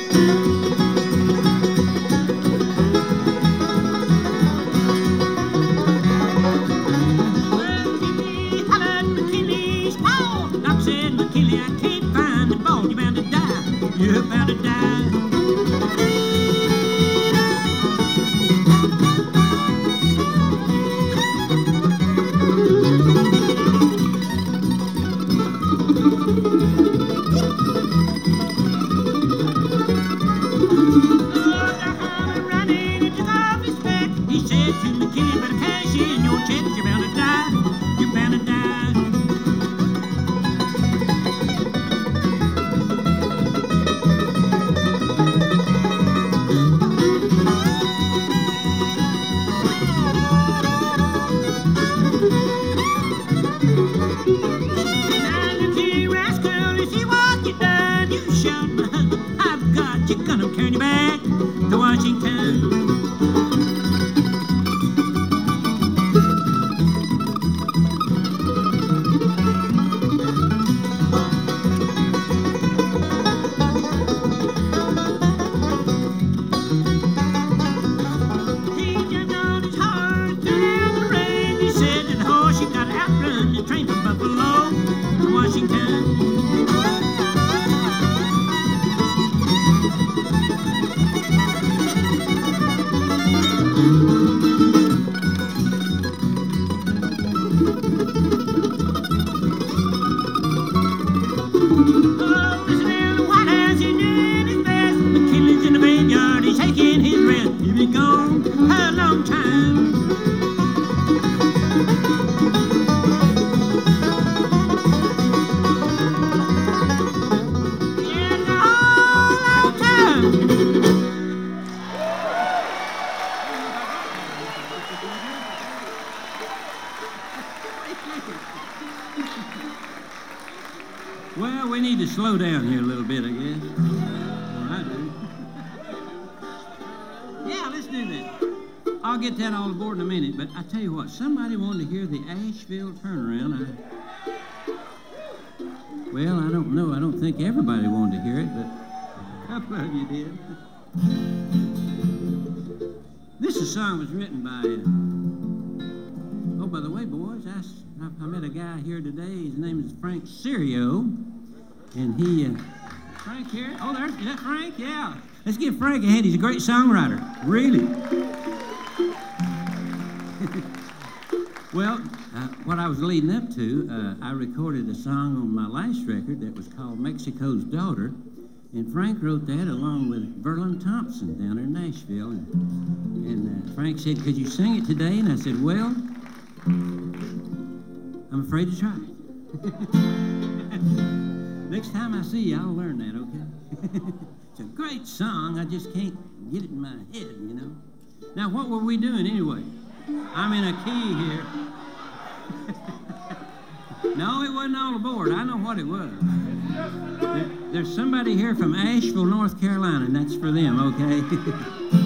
You're bound to die. He said to McKinley, better cash in your check, you're bound to die. You're bound to die. Now look here, rascal, if you want you done, you shout, my husband, I've got you, gonna turn you back to Washington. He jumped on his horse, threw down the reins. He said to the horse, you gotta outrun the train from Buffalo to Washington. Oh, listen down the White House, he's doing his best. McKinley's in the graveyard, he's taking his rest. He's been gone a long time. Yeah, it's a whole long time. Well, we need to slow down here a little bit, I guess. Well, I do. Yeah, let's do that. I'll get that all aboard in a minute, but I tell you what, somebody wanted to hear the Asheville turnaround. Well, I don't know. I don't think everybody wanted to hear it, but a couple of you did. This song was written by... oh, by the way, boys, I met a guy here today. His name is Frank Serio, and he... Frank here? Oh, is that Frank? Yeah. Let's give Frank a hand. He's a great songwriter. Really. Well, what I was leading up to, I recorded a song on my last record that was called Mexico's Daughter, and Frank wrote that along with Verlin Thompson down there in Nashville. And Frank said, could you sing it today? And I said, well, I'm afraid to try. Next time I see you, I'll learn that, okay? It's a great song. I just can't get it in my head, you know. Now, what were we doing anyway? I'm in a key here. No, it wasn't all aboard. I know what it was. There's somebody here from Asheville, North Carolina, and that's for them, okay?